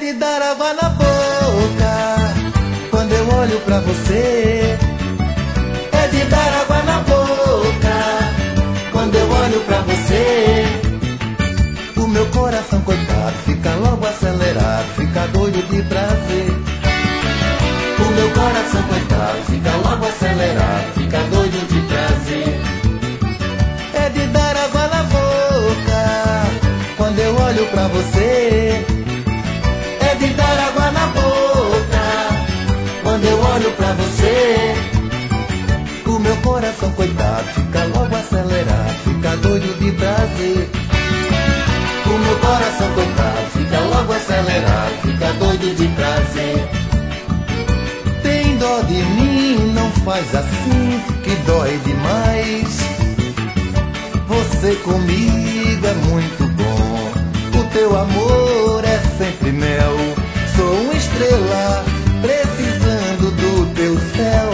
de dar água na boca quando eu olho pra você. É de dar água na boca quando eu olho pra você. O meu coração, coitado, fica logo acelerado, fica doido de prazer. O meu coração, coitado, fica logo acelerado, fica doido de prazer. É de dar água na boca quando eu olho pra você. É de dar água na boca quando eu olho pra você. O meu coração, coitado, fica logo acelerado, fica doido de prazer. O meu coração, coitado, fica logo acelerado, fica doido de prazer. Tem dó de mim, não faz assim, que dói demais. Você comigo é muito bom, o teu amor é sempre mel. Sou uma estrela, precisando do teu céu.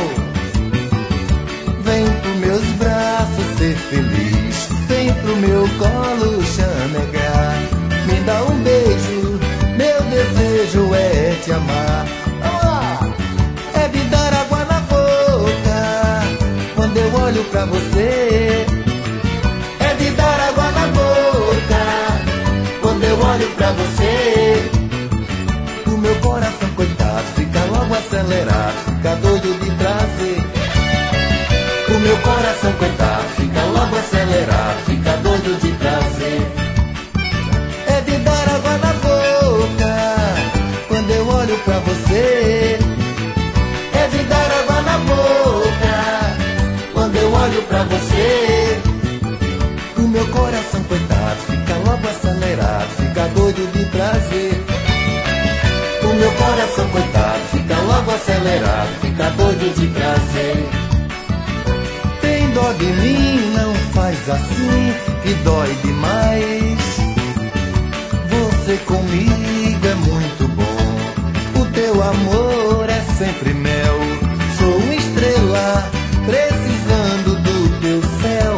Vem pros meus braços ser feliz, vem pro meu colo chamegar. Me dá um beijo, meu desejo é te amar. É de dar água na boca quando eu olho pra você. É de dar água na boca quando eu olho pra você. O meu coração, coitado, fica logo acelerado, fica doido de prazer. O meu coração, coitado, fica logo acelerado, fica doido de prazer. É de dar água na boca quando eu olho pra você. É de dar água na boca quando eu olho pra você. O meu coração, coitado, fica logo acelerado, fica doido de prazer. O meu coração, coitado, fica logo acelerado, fica doido de prazer. Tem dó de mim, não faz assim, que dói demais. Você comigo é muito bom, o teu amor é sempre mel. Sou uma estrela, precisando do teu céu.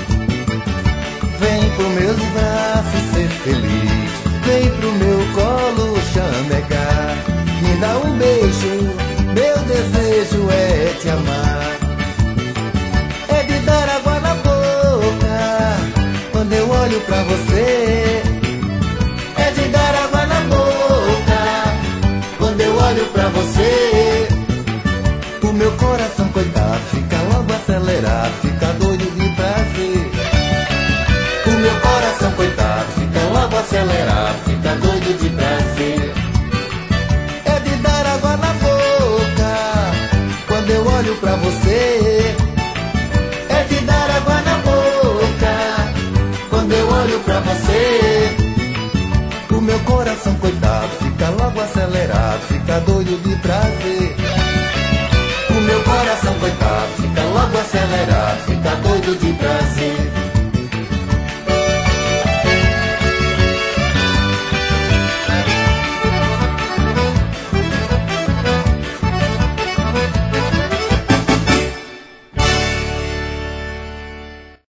Vem pros meus braços ser feliz, vem pro meu colo chamegar. Me dá um beijo, meu desejo é te amar. É de dar água na boca quando eu olho pra você. É de dar água na boca quando eu olho pra você. O meu coração, coitado, fica logo acelerado, fica doido de prazer. O meu coração, coitado, fica logo acelerado, fica doido de prazer. É de dar água na boca quando eu olho pra você. É de dar água na boca quando eu olho pra você. O meu coração, coitado, fica logo acelerado, fica doido de prazer. O meu coração, coitado, fica logo acelerado, fica doido de prazer.